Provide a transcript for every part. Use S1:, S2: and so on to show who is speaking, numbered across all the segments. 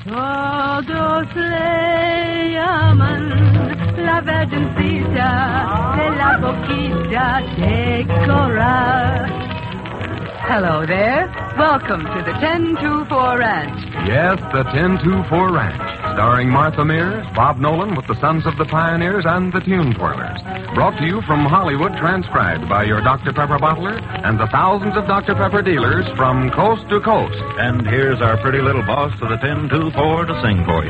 S1: Todos le llaman la Virgencita de la Boquita de Coral. Hello there. Welcome to the 1024 Ranch.
S2: Yes, the 1024 Ranch. Starring Martha Mears, Bob Nolan with the Sons of the Pioneers and the Tune Twirlers. Brought to you from Hollywood, transcribed by your Dr. Pepper bottler and the thousands of Dr. Pepper dealers from coast to coast.
S3: And here's our pretty little boss of the 1024 to sing for you.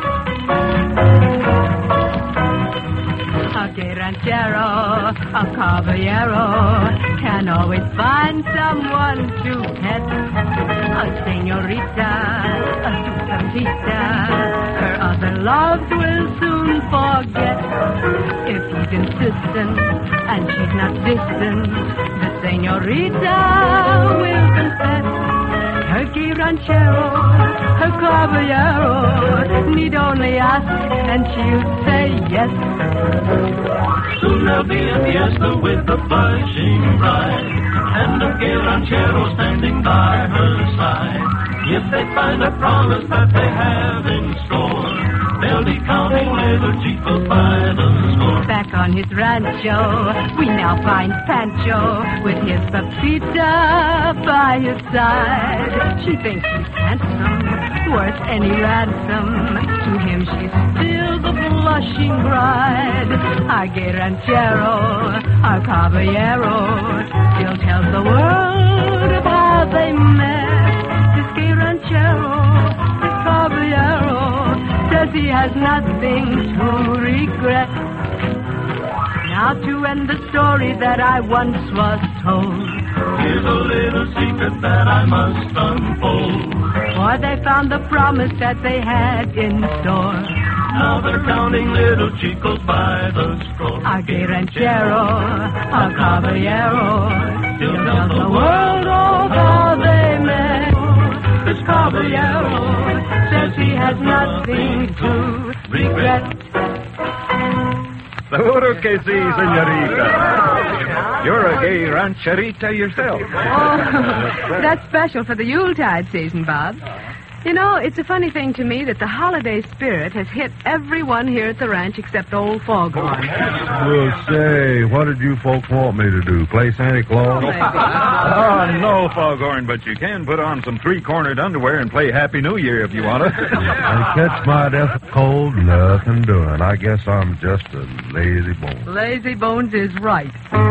S1: A gay ranchero, a caballero, can always find someone to pet. A señorita, a sucantita, her other loves will soon forget. If he's insistent and she's not distant, the señorita will confess. Her gay ranchero, her caballero, need only ask and she'll say yes.
S4: Soon there'll be a fiesta with a blushing bride, and a gay ranchero standing by her side. If they find a promise that they have in store, they'll be counting little chicos by the score.
S1: Back on his rancho, we now find Pancho with his Pepita by his side. She thinks he's handsome, worth any ransom. To him she's still the blushing bride. Our gay ranchero, our caballero, still tells the world of how they met. This gay ranchero, this caballero, says he has nothing to regret. Now to end the story that I once was told,
S4: here's a little secret that I must unfold.
S1: For they found the promise that they had in store.
S4: Now they're counting little chicos by the score.
S1: Our gay ranchero, our caballero, still tells the world of how they met. This caballero says he has nothing to regret.
S3: Seguro que sí, señorita. You're a gay rancherita yourself.
S1: Oh, that's special for the Yuletide season, Bob. You know, it's a funny thing to me that the holiday spirit has hit everyone here at the ranch except old Foghorn.
S5: Well, say, what did you folks want me to do? Play Santa Claus?
S3: Oh, no, Foghorn, but you can put on some three-cornered underwear and play Happy New Year if you want to.
S5: I catch my death of cold, nothing doing. I guess I'm just a lazy bone.
S1: Lazy Bones is right.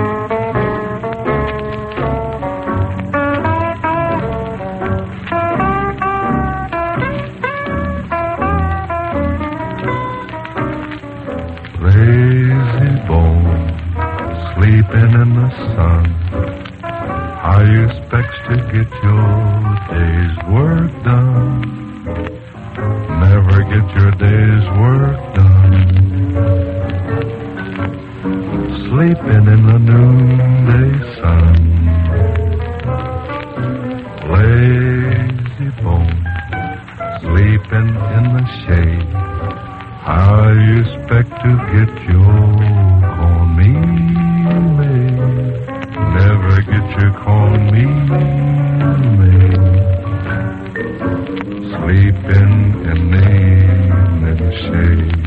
S5: Lazy bone, sleeping in the sun. How you expect to get your day's work done? Never get your day's work done. Sleeping in the noonday sun. Lazy bone, sleeping in the shade. How you expect to get your cornmeal made? Never get your cornmeal made. Sleeping in the shade.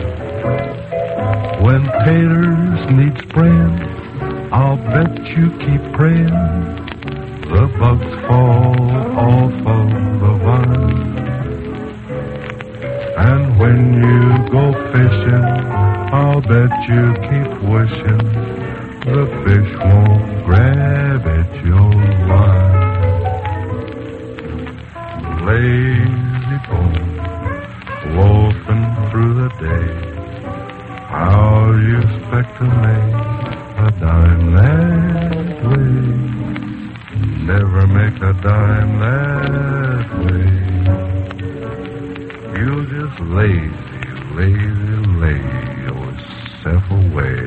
S5: When taters need spraying, I'll bet you keep praying the bugs fall off of the vine. And when you go fishing, I'll bet you keep wishing the fish won't grab at your line. Lazy bone, loafing through the day. How you expect to make a dime that way? Never make a dime that way. You'll just lay yourself away.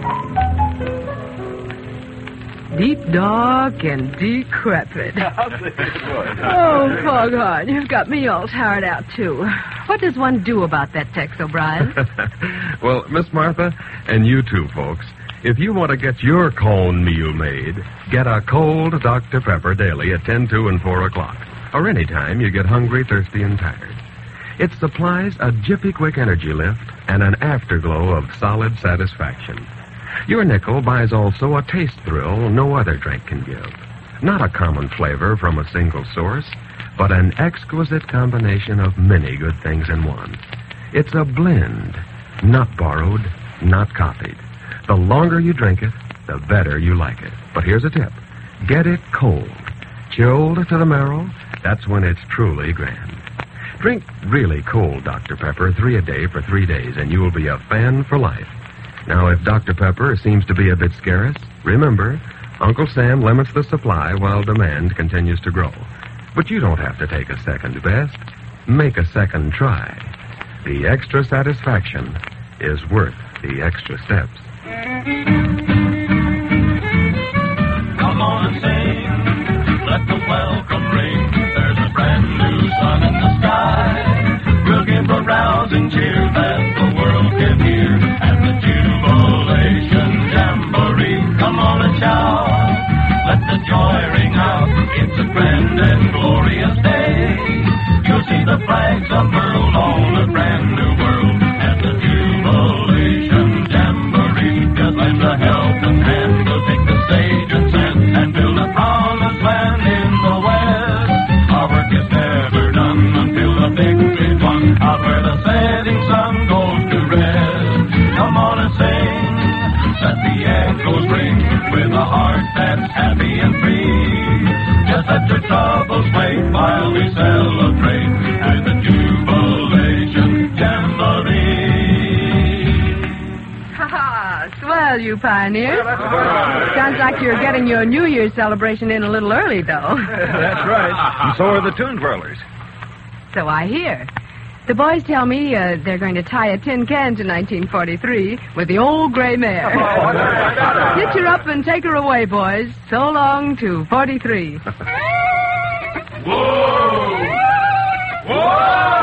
S1: Deep, dark, and decrepit. Oh, Foghorn, you've got me all tired out, too. What does one do about that, Tex O'Brien?
S2: Well, Miss Martha, and you too, folks, if you want to get your cornmeal made, get a cold Dr. Pepper daily at 10, 2, and 4 o'clock. Or any time you get hungry, thirsty, and tired. It supplies a jiffy-quick energy lift and an afterglow of solid satisfaction. Your nickel buys also a taste thrill no other drink can give. Not a common flavor from a single source, but an exquisite combination of many good things in one. It's a blend, not borrowed, not copied. The longer you drink it, the better you like it. But here's a tip. Get it cold. Chilled to the marrow, that's when it's truly grand. Drink really cold Dr. Pepper 3 a day for 3 days, and you'll be a fan for life. Now, if Dr. Pepper seems to be a bit scarce, remember, Uncle Sam limits the supply while demand continues to grow. But you don't have to take a second best. Make a second try. The extra satisfaction is worth the extra steps.
S4: Come on and sing, let the welcome ring. There's a brand new sun in the sky. We'll give a rousing cheer that the world can hear at the Jubilation Jamboree. Come on and shout, let the joy ring out. It's a grand and glorious day. You'll see the flags unfurled on a brand new world at the Jubilation Jamboree. Just lend a helping hand, we'll take the stage and send and build a promised land in the West. Our work is never done until the victory's won, out where the setting sun goes to rest. Come on and sing, let the echoes ring with a heart that's happy and free. Just let your troubles wait while we celebrate at the Jubilation Jamboree.
S1: Ha-ha! Swell, you pioneers. Sounds like you're getting your New Year's celebration in a little early, though.
S3: That's right. And so are the Tune Twirlers.
S1: So I hear. The boys tell me they're going to tie a tin can to 1943 with the old gray mare. Hitch her up and take her away, boys. So long to 43.
S4: Whoa! Whoa!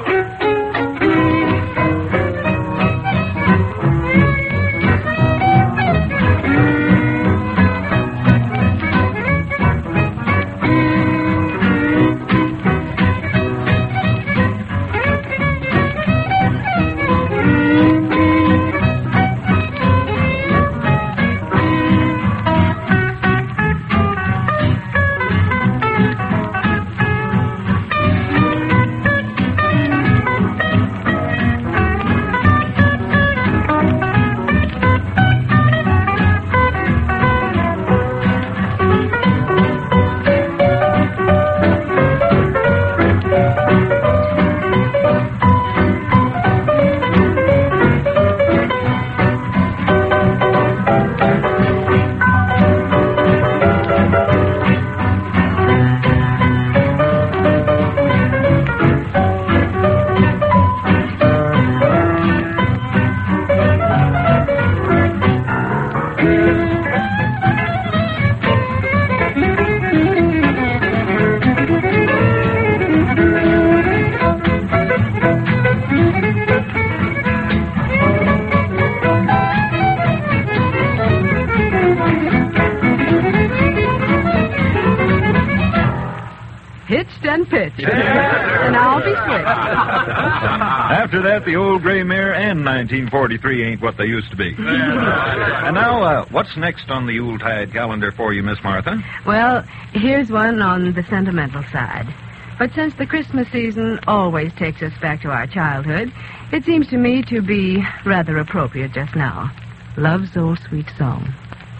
S1: Hitched and pitched. And I'll be swift.
S3: After that, the old gray mare and 1943 ain't what they used to be. And now, what's next on the Yuletide calendar for you, Miss Martha?
S1: Well, here's one on the sentimental side. But since the Christmas season always takes us back to our childhood, it seems to me to be rather appropriate just now. Love's Old Sweet Song.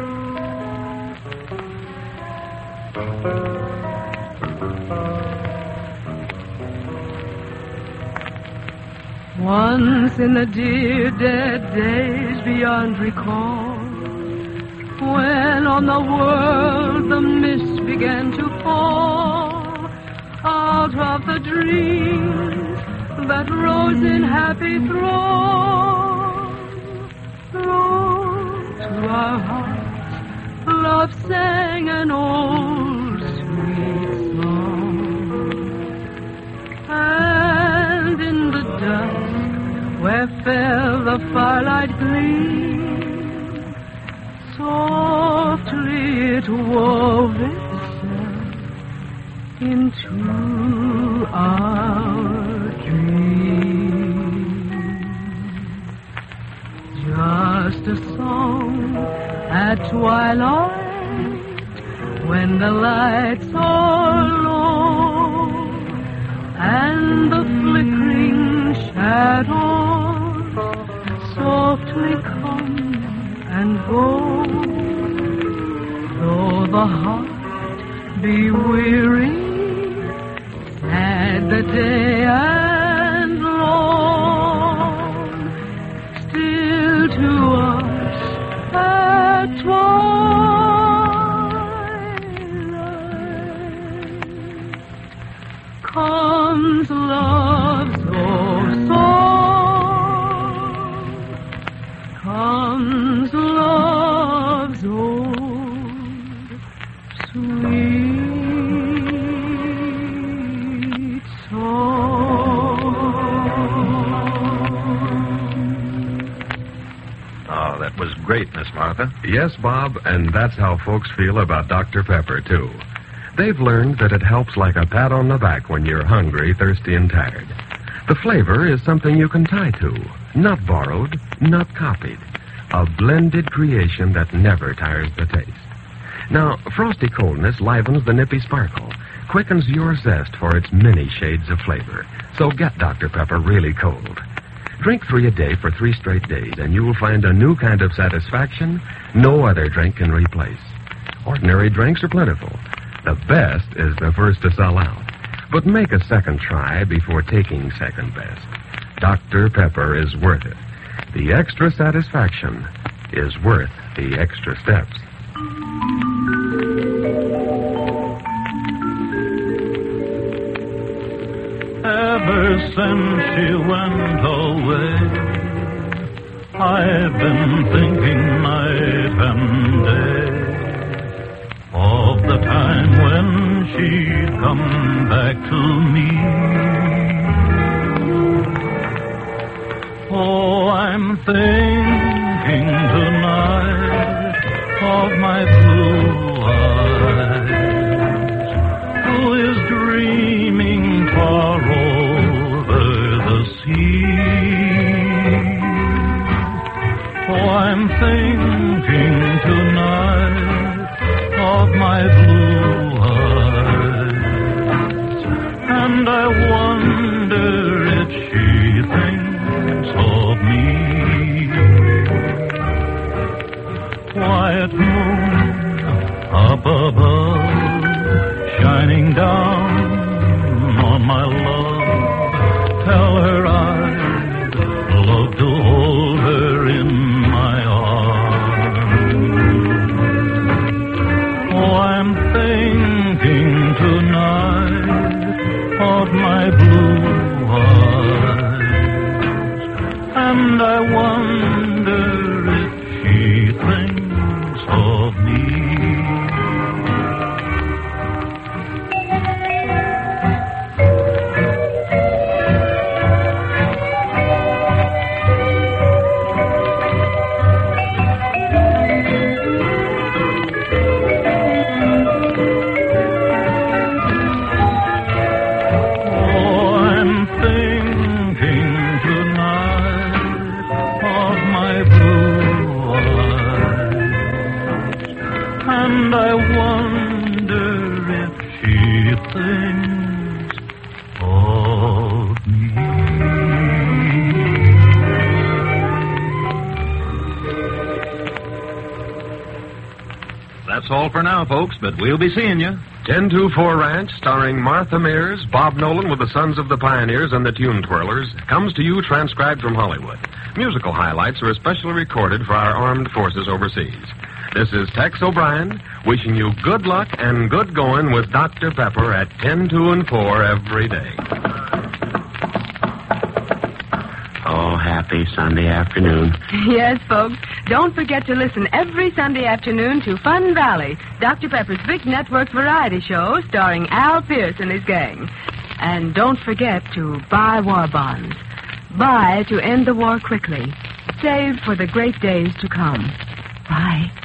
S1: Once in the dear dead days beyond recall, when on the world the mist began to fall, out of the dreams that rose in happy throng, rose to our hearts, love sang an old sweet song. And in the dusk where fell the firelight gleam, softly it wove itself into our dream. just a song at twilight when the lights are low and the flickering shadows softly come and go. Though the heart be weary, sad the day and long, still to us at twilight comes love's old song, comes love's old sweet song.
S3: Oh, that was great, Miss Martha.
S2: Yes, Bob, and that's how folks feel about Dr. Pepper, too. They've learned that it helps like a pat on the back when you're hungry, thirsty, and tired. The flavor is something you can tie to, not borrowed, not copied. A blended creation that never tires the taste. Now, frosty coldness livens the nippy sparkle, quickens your zest for its many shades of flavor. So get Dr. Pepper really cold. Drink 3 a day for 3 straight days, and you will find a new kind of satisfaction no other drink can replace. Ordinary drinks are plentiful. The best is the first to sell out. But make a second try before taking second best. Dr. Pepper is worth it. The extra satisfaction is worth the extra steps.
S4: Ever since she went away, I've been thinking night and day of the time when she'd come back to me. Oh, I'm thinking tonight of my blue eyes, who is dreaming far over the sea. Oh, I'm thinking tonight of my blue eyes, and I wonder if she thinks of me. Quiet moon up above, shining down on my love. Tell her I'd love to hold her in my arms. Oh, I'm thinking tonight of my blue eyes, and I wonder if she thinks of me. And I wonder if she thinks of me.
S3: That's all for now, folks, but we'll be seeing you.
S2: 1024 Ranch, starring Martha Mears, Bob Nolan with the Sons of the Pioneers and the Tune Twirlers, comes to you transcribed from Hollywood. Musical highlights are especially recorded for our armed forces overseas. This is Tex O'Brien, wishing you good luck and good going with Dr. Pepper at 10, 2, and 4 every day.
S6: Oh, happy Sunday afternoon.
S1: Yes, folks. Don't forget to listen every Sunday afternoon to Fun Valley, Dr. Pepper's big network variety show starring Al Pierce and his gang. And don't forget to buy war bonds. Buy to end the war quickly. Save for the great days to come. Bye.